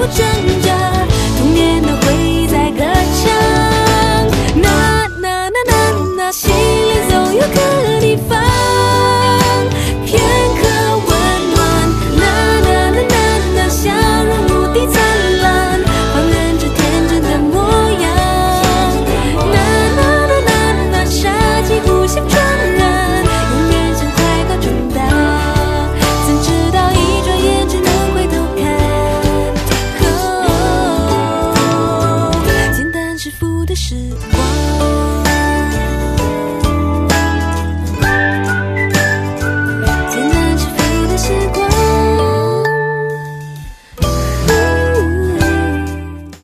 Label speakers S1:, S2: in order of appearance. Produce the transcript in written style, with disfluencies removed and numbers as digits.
S1: 不挣扎，童年的回忆在歌唱。那心里总有个地方，片刻温暖。那笑容无敌灿烂，放任着天真的模样。那杀机无限传染，永远向快乐冲达。曾知道一转眼只能回头看，简单是福的时光。